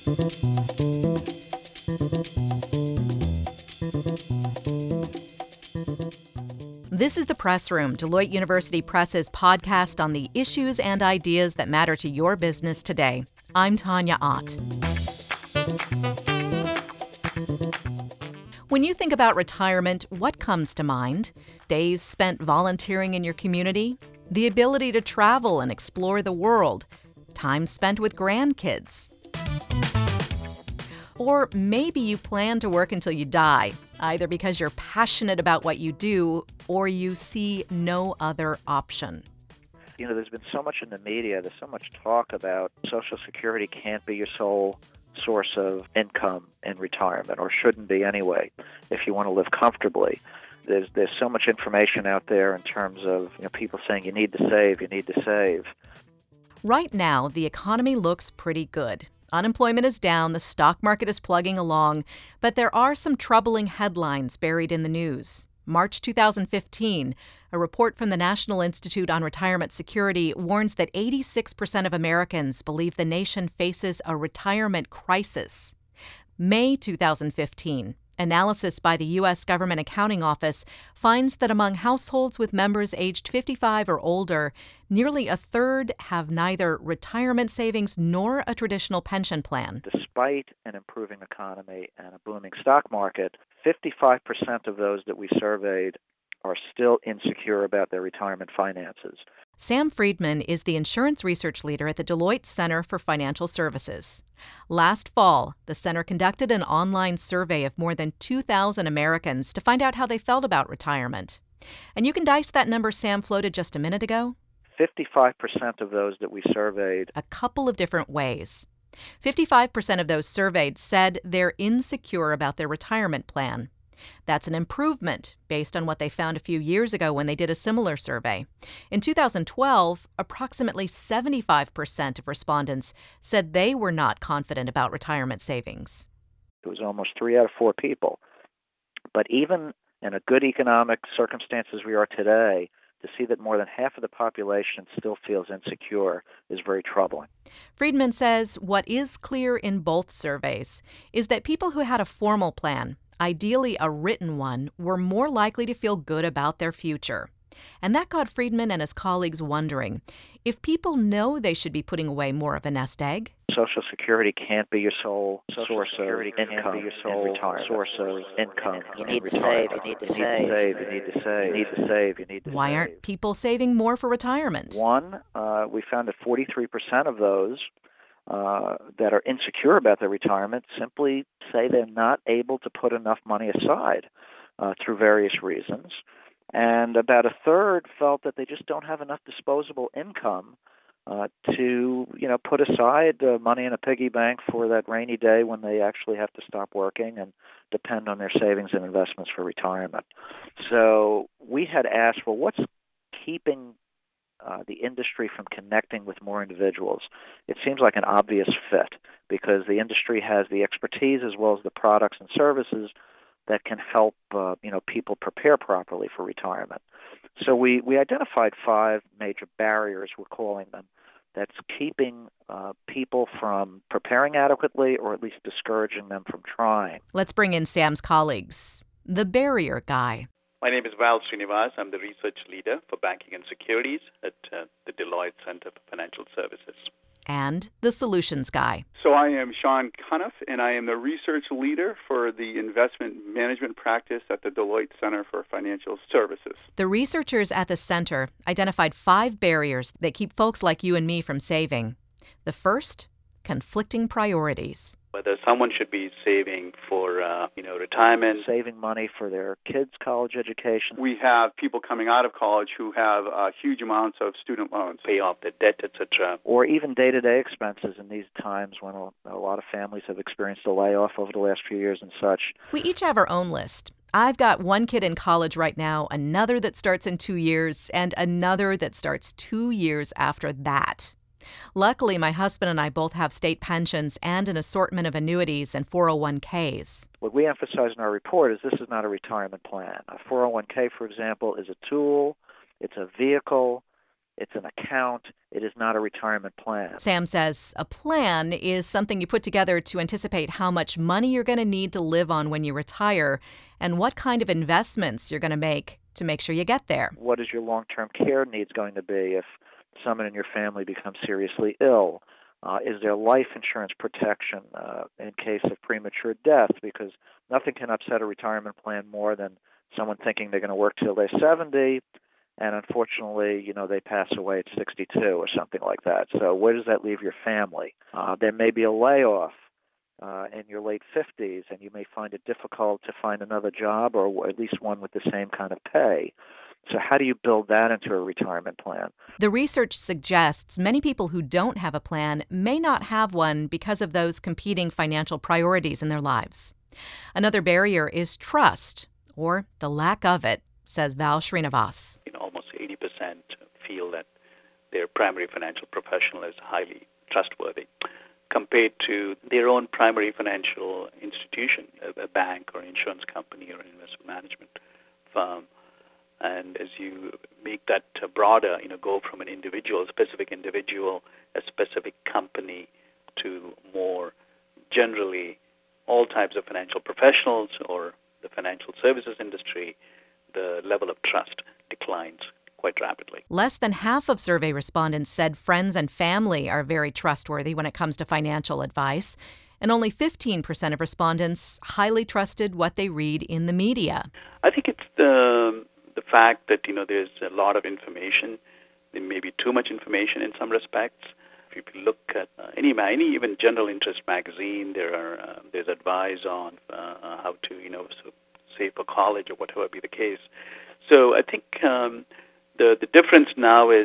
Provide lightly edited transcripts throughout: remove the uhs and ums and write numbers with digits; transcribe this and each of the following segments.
This is The Press Room, Deloitte University Press's podcast on the issues and ideas that matter to your business today. I'm Tanya Ott. When you think about retirement, what comes to mind? Days spent volunteering in your community? The ability to travel and explore the world? Time spent with grandkids? Or maybe you plan to work until you die, either because you're passionate about what you do or you see no other option. You know, there's been so much in the media, there's so much talk about Social Security can't be your sole source of income in retirement, or shouldn't be anyway, if you want to live comfortably. There's so much information out there in terms of people saying you need to save. Right now, the economy looks pretty good. Unemployment is down, the stock market is plugging along, but there are some troubling headlines buried in the news. March 2015, a report from the National Institute on Retirement Security warns that 86% of Americans believe the nation faces a retirement crisis. May 2015, analysis by the U.S. Government Accounting Office finds that among households with members aged 55 or older, nearly a third have neither retirement savings nor a traditional pension plan. Despite an improving economy and a booming stock market, 55% of those that we surveyed are still insecure about their retirement finances. Sam Friedman is the insurance research leader at the Deloitte Center for Financial Services. Last fall, the center conducted an online survey of more than 2,000 Americans to find out how they felt about retirement. And you can dice that number Sam floated just a minute ago. 55% of those that we surveyed. A couple of different ways. 55% of those surveyed said they're insecure about their retirement plan. That's an improvement based on what they found a few years ago when they did a similar survey. In 2012, approximately 75% of respondents said they were not confident about retirement savings. It was almost 3 out of 4 people. But even in a good economic circumstances we are today, to see that more than half of the population still feels insecure is very troubling. Friedman says what is clear in both surveys is that people who had a formal plan, ideally a written one, were more likely to feel good about their future. And that got Friedman and his colleagues wondering, if people know they should be putting away more of a nest egg? Social Security can't be your sole source of income. You need to save, you need to save. Why aren't people saving more for retirement? One, we found that 43% of those that are insecure about their retirement simply say they're not able to put enough money aside through various reasons. And about a third felt that they just don't have enough disposable income to, put aside money in a piggy bank for that rainy day when they actually have to stop working and depend on their savings and investments for retirement. So we had asked, well, what's keeping the industry from connecting with more individuals? It seems like an obvious fit because the industry has the expertise as well as the products and services that can help people prepare properly for retirement. So we identified 5 major barriers, we're calling them, that's keeping people from preparing adequately or at least discouraging them from trying. Let's bring in Sam's colleagues. The barrier guy. My name is Val Srinivas. I'm the research leader for banking and securities at the Deloitte Center for Financial Services. And the solutions guy. So I am Sean Cuniff, and I am the research leader for the investment management practice at the Deloitte Center for Financial Services. The researchers at the center identified 5 barriers that keep folks like you and me from saving. The first, conflicting priorities. Whether someone should be saving for, retirement. Saving money for their kids' college education. We have people coming out of college who have huge amounts of student loans. Pay off their debt, etc. Or even day-to-day expenses in these times when a lot of families have experienced a layoff over the last few years and such. We each have our own list. I've got one kid in college right now, another that starts in 2 years, and another that starts 2 years after that. Luckily, my husband and I both have state pensions and an assortment of annuities and 401ks. What we emphasize in our report is this is not a retirement plan. A 401k, for example, is a tool, it's a vehicle, It's an account. It is not a retirement plan. Sam says a plan is something you put together to anticipate how much money you're going to need to live on when you retire and what kind of investments you're going to make sure you get there. What is your long-term care needs going to be if someone in your family becomes seriously ill? Is there life insurance protection in case of premature death? Because nothing can upset a retirement plan more than someone thinking they're going to work till they're 70, and unfortunately, they pass away at 62 or something like that. So where does that leave your family? There may be a layoff in your late 50s, and you may find it difficult to find another job or at least one with the same kind of pay. So how do you build that into a retirement plan? The research suggests many people who don't have a plan may not have one because of those competing financial priorities in their lives. Another barrier is trust, or the lack of it, says Val Srinivas. Almost 80% feel that their primary financial professional is highly trustworthy compared to their own primary financial institution, a bank or insurance company or investment management firm. And as you make that broader, go from an individual, a specific company, to more generally all types of financial professionals or the financial services industry, the level of trust declines quite rapidly. Less than half of survey respondents said friends and family are very trustworthy when it comes to financial advice, and only 15% of respondents highly trusted what they read in the media. I think it's the fact that there's a lot of information. There may be too much information in some respects. If you look at any even general interest magazine, there's advice on how to save for college or whatever be the case. So I think the difference now is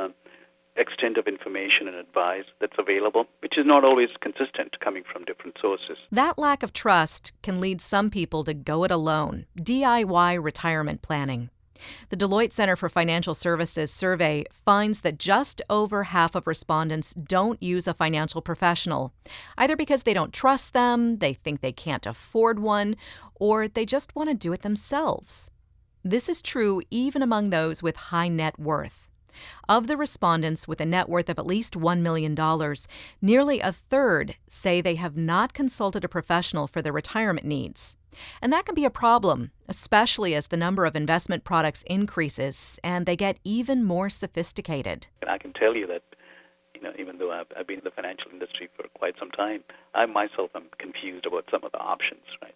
extent of information and advice that's available, which is not always consistent coming from different sources. That lack of trust can lead some people to go it alone, DIY retirement planning. The Deloitte Center for Financial Services survey finds that just over half of respondents don't use a financial professional, either because they don't trust them, they think they can't afford one, or they just want to do it themselves. This is true even among those with high net worth. Of the respondents with a net worth of at least $1 million, nearly a third say they have not consulted a professional for their retirement needs. And that can be a problem, especially as the number of investment products increases and they get even more sophisticated. And I can tell you that, even though I've been in the financial industry for quite some time, I myself am confused about some of the options, right?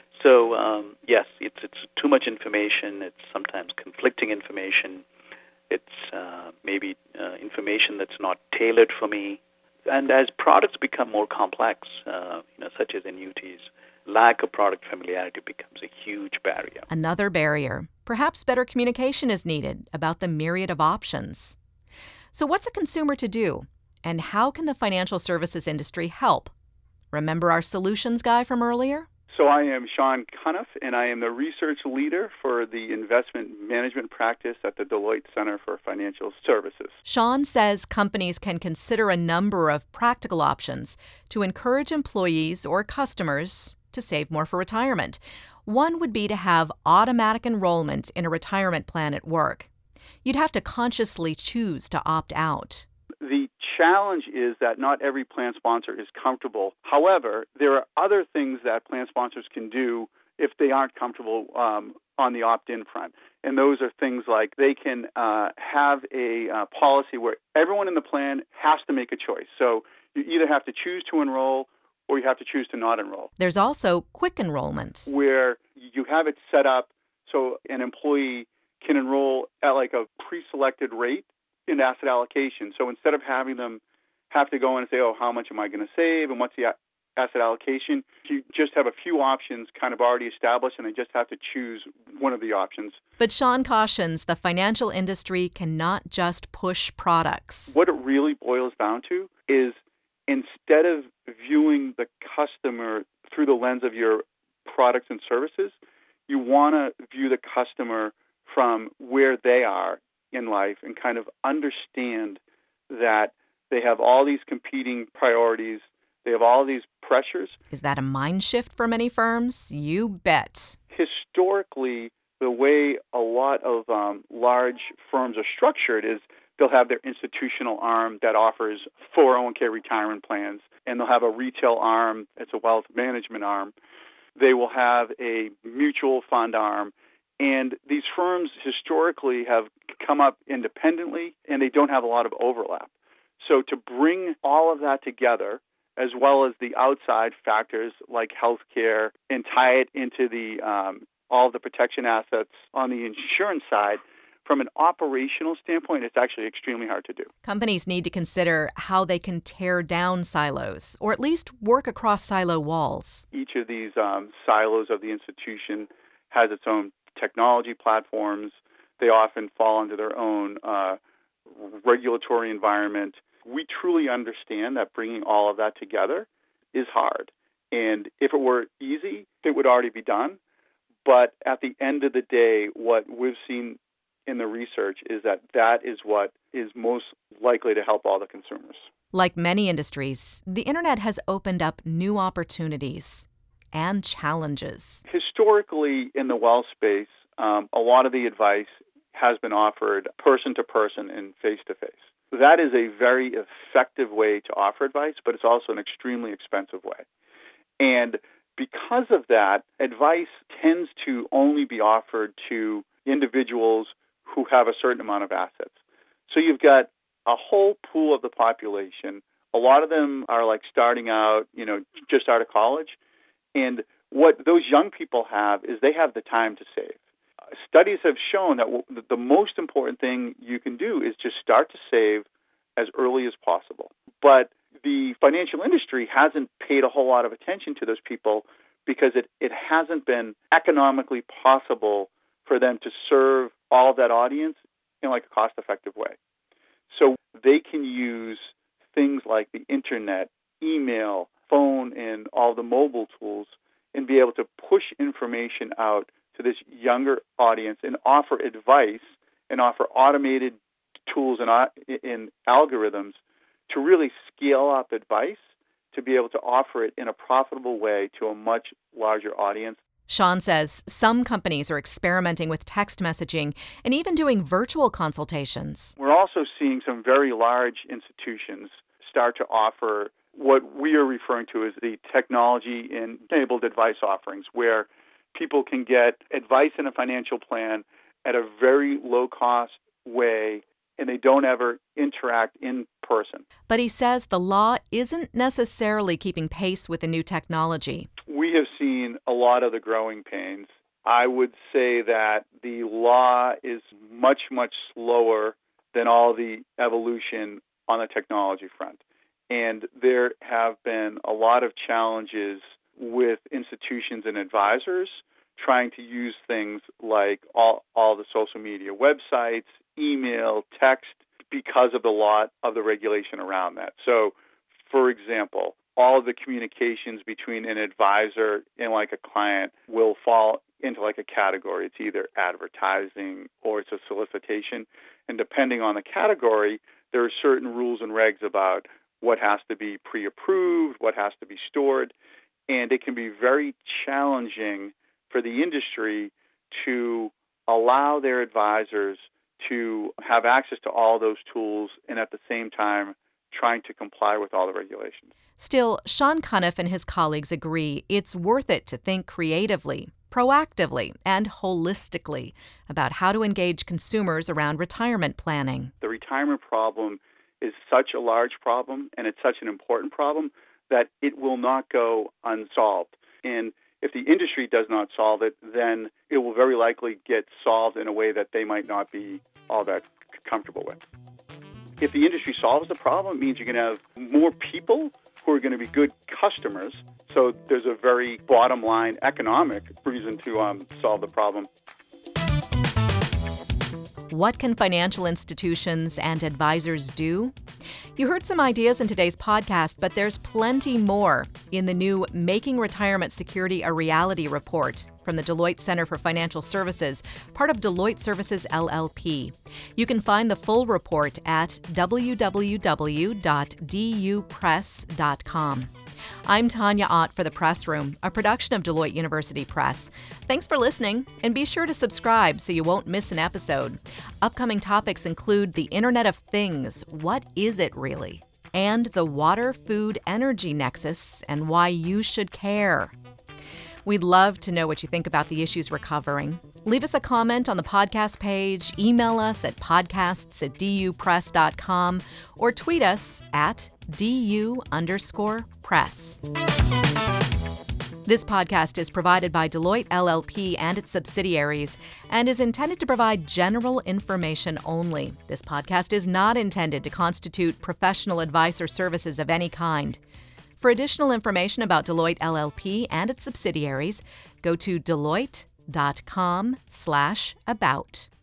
So, yes, it's too much information. It's sometimes conflicting information. It's maybe information that's not tailored for me. And as products become more complex, such as annuities, lack of product familiarity becomes a huge barrier. Another barrier. Perhaps better communication is needed about the myriad of options. So what's a consumer to do? And how can the financial services industry help? Remember our solutions guy from earlier? So I am Sean Cuniff, and I am the research leader for the investment management practice at the Deloitte Center for Financial Services. Sean says companies can consider a number of practical options to encourage employees or customers to save more for retirement. One would be to have automatic enrollment in a retirement plan at work. You'd have to consciously choose to opt out. The challenge is that not every plan sponsor is comfortable. However, there are other things that plan sponsors can do if they aren't comfortable on the opt-in front. And those are things like they can have a policy where everyone in the plan has to make a choice. So you either have to choose to enroll or you have to choose to not enroll. There's also quick enrollment, where you have it set up so an employee can enroll at like a pre-selected rate in asset allocation. So instead of having them have to go in and say, how much am I going to save and what's the asset allocation, you just have a few options kind of already established and they just have to choose one of the options. But Sean cautions the financial industry cannot just push products. What it really boils down to is instead of viewing the customer through the lens of your products and services, you want to view the customer from where they are in life and kind of understand that they have all these competing priorities, they have all these pressures. Is that a mind shift for many firms? You bet. Historically, the way a lot of large firms are structured is they'll have their institutional arm that offers 401k retirement plans, and they'll have a retail arm. It's a wealth management arm. They will have a mutual fund arm. And these firms historically have come up independently, and they don't have a lot of overlap. So to bring all of that together, as well as the outside factors like healthcare, and tie it into the all of the protection assets on the insurance side, from an operational standpoint, it's actually extremely hard to do. Companies need to consider how they can tear down silos, or at least work across silo walls. Each of these silos of the institution has its own technology platforms. They often fall under their own regulatory environment. We truly understand that bringing all of that together is hard. And if it were easy, it would already be done. But at the end of the day, what we've seen in the research is that that is what is most likely to help all the consumers. Like many industries, the internet has opened up new opportunities and challenges. Historically, in the wealth space, a lot of the advice has been offered person to person and face to face. That is a very effective way to offer advice, but it's also an extremely expensive way. And because of that, advice tends to only be offered to individuals who have a certain amount of assets. So you've got a whole pool of the population. A lot of them are like starting out, just out of college. And what those young people have is they have the time to save. Studies have shown that the most important thing you can do is just start to save as early as possible. But the financial industry hasn't paid a whole lot of attention to those people because it hasn't been economically possible for them to serve all of that audience in like a cost-effective way. So they can use things like the internet, email, phone, and all the mobile tools and be able to push information out to this younger audience and offer advice and offer automated tools and algorithms to really scale up advice to be able to offer it in a profitable way to a much larger audience. Sean says some companies are experimenting with text messaging and even doing virtual consultations. We're also seeing some very large institutions start to offer what we are referring to as the technology-enabled advice offerings, where people can get advice in a financial plan at a very low-cost way, and they don't ever interact in person. But he says the law isn't necessarily keeping pace with the new technology. We have seen a lot of the growing pains. I would say that the law is much, much slower than all the evolution on the technology front. And there have been a lot of challenges with institutions and advisors trying to use things like all the social media websites, email, text, because of the lot of the regulation around that. So, for example, all of the communications between an advisor and like a client will fall into like a category. It's either advertising or it's a solicitation. And depending on the category, there are certain rules and regs about what has to be pre-approved, what has to be stored. And it can be very challenging for the industry to allow their advisors to have access to all those tools and at the same time trying to comply with all the regulations. Still, Sean Cuniff and his colleagues agree it's worth it to think creatively, proactively, and holistically about how to engage consumers around retirement planning. The retirement problem is such a large problem and it's such an important problem that it will not go unsolved. And if the industry does not solve it, then it will very likely get solved in a way that they might not be all that comfortable with. If the industry solves the problem, it means you can have more people who are going to be good customers. So there's a very bottom line economic reason to solve the problem. What can financial institutions and advisors do? You heard some ideas in today's podcast, but there's plenty more in the new Making Retirement Security a Reality report from the Deloitte Center for Financial Services, part of Deloitte Services, LLP. You can find the full report at www.dupress.com. I'm Tanya Ott for The Press Room, a production of Deloitte University Press. Thanks for listening, and be sure to subscribe so you won't miss an episode. Upcoming topics include the Internet of Things. What is it really? And the water, food, energy nexus and why you should care. We'd love to know what you think about the issues we're covering. Leave us a comment on the podcast page, email us at podcasts@dupress.com, or tweet us at @DU_press. This podcast is provided by Deloitte LLP and its subsidiaries and is intended to provide general information only. This podcast is not intended to constitute professional advice or services of any kind. For additional information about Deloitte LLP and its subsidiaries, go to deloitte.com/about.